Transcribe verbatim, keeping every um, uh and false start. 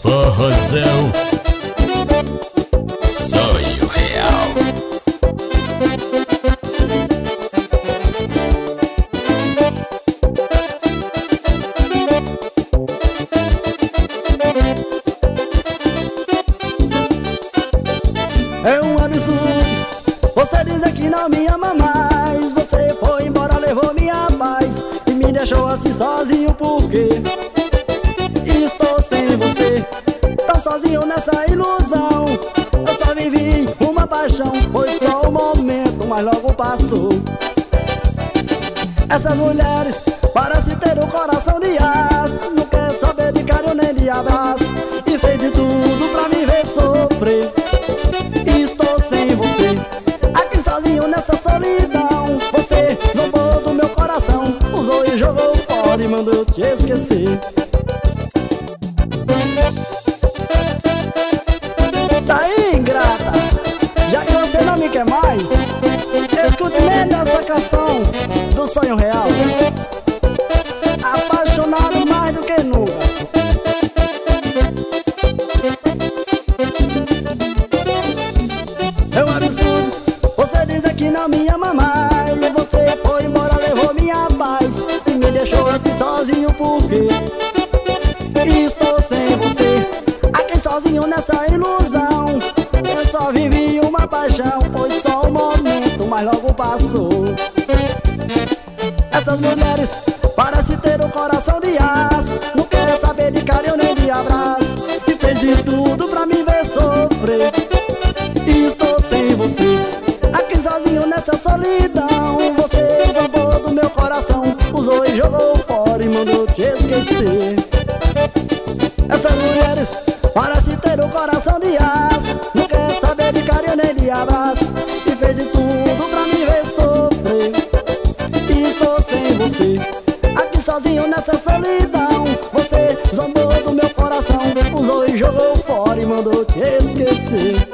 Forrozão, sonho real. É um absurdo você dizer que não me ama mais. Você foi embora, levou minha paz e me deixou assim sozinho porque estou sem você, tão sozinho nessa ilusão. Eu só vivi uma paixão, foi só um momento, mas logo passou. Essas mulheres parecem ter um coração de aço, não quer saber de carinho nem de abraço, e fez de tudo pra me ver sofrer. Estou sem você, aqui sozinho nessa solidão. Você zombou do meu coração, usou e jogou fora e mandou te esquecer. Tá aí, ingrata, já que você não me quer mais, escute mesmo essa canção do sonho real. Apaixonado mais do que nunca. É um absurdo você dizer que não me ama mais. Você foi embora, levou minha paz e me deixou assim sozinho porque estou sem você, aqui sozinho nessa ilusão. Eu só vivi uma paixão, foi só um momento, mas logo passou. Essas mulheres parecem ter um coração de aço, não quer saber de carinho nem de abraço, e fez de tudo pra me ver sofrer. Estou sem você, aqui sozinho nessa solidão. Você zombou do meu coração, usou e jogou fora e mandou te esquecer. Essas mulheres parecem ter um coração de aço, não quer saber de carinho nem de abraço, e fez de tudo pra me ver sofrer. Estou sem você, aqui sozinho nessa solidão. Você zombou do meu coração, usou e jogou fora e mandou te esquecer.